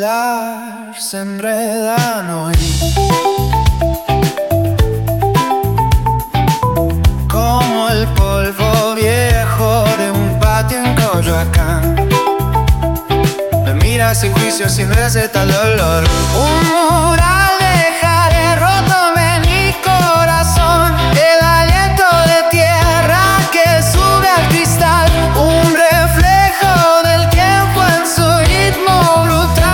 celular se enredan hoy. Como el polvo viejo de un patio en Coyoacán. Me mira sin juicio, sin receta, dolor. Un mural dejaré roto en mi corazón. El aliento de tierra que sube al cristal. Un reflejo del tiempo en su ritmo brutal.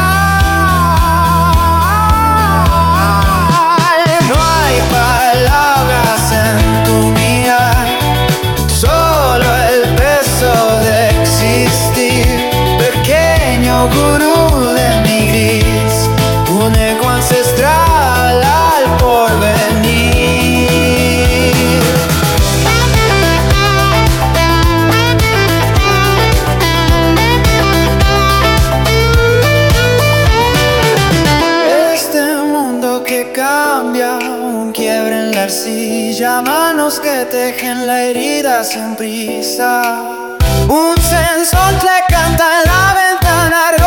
No hay palabras en tu mirar, solo el peso de existir. Pequeño gurú de mi gris, un eco ancestral al porvenir. Este mundo que cambia, un quiebre en la arcilla, manos que tejen la herida sin prisa. Un sensor le canta en la ventana.